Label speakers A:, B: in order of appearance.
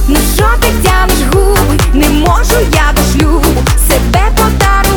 A: Ну що ти тянеш губи, не можу я до шлюбу себе подарувати.